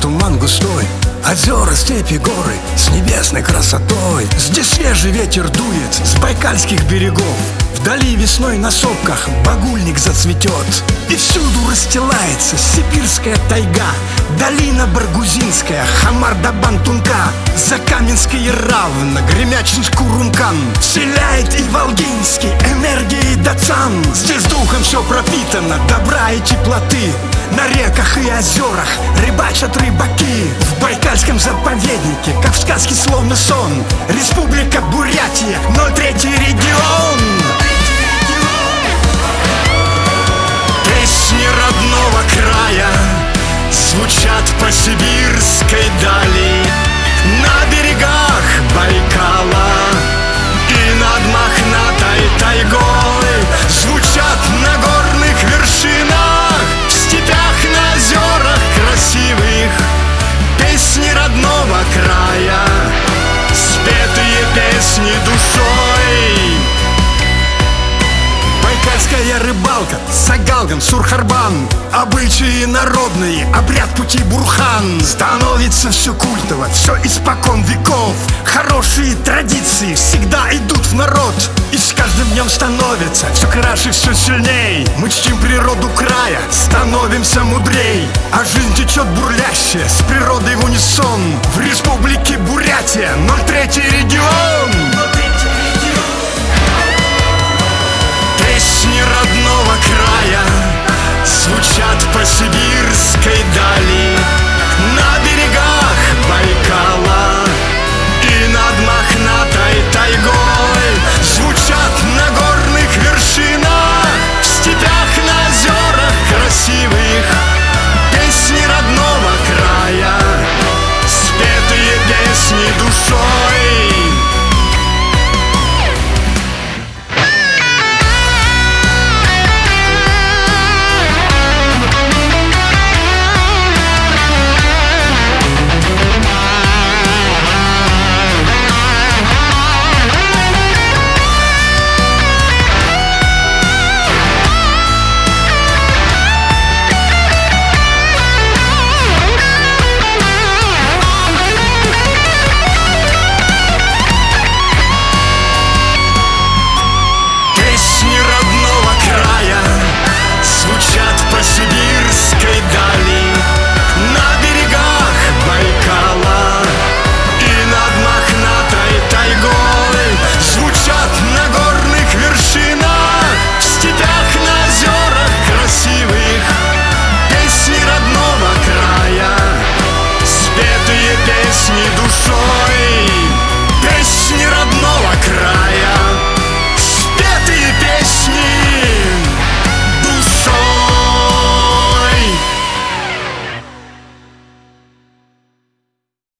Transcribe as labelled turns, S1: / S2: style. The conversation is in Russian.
S1: туман густой, озера, степи, горы с небесной красотой. Здесь свежий ветер дует с байкальских берегов. Вдали весной на сопках багульник зацветет. И всюду расстилается сибирская тайга, долина Баргузинская, Хамар-Дабан-Тунка, Закаменский равно, Гремячинск-Курункан, вселяет и Волгинский энергией Дацан. Здесь духом все пропитано добра и теплоты. На реках и озерах рыбачат рыбаки. В Байкальском заповеднике, как в сказке, словно сон, Республика Бурятия, 03-й регион. Песни родного края звучат по сибирской дали. На берегах Байкала и над мохнатой тайгой звучат на горных вершинах, в степях, на озерах красивых. Песни родного края, спетые песни душой. Байкальская рыбалка, Сагалган, Сурхарбан, обычаи народные, обряд пути Бурхан. Становится все культово, все испокон веков. Хорошие традиции всегда идут в народ. И с каждым днем становится все краше, все сильней. Мы чтим природу края, становимся мудрей. А жизнь течет бурлящая, с природой в унисон. В Республике Бурятия, 03-й регион. Песни родного края звучат по сибирской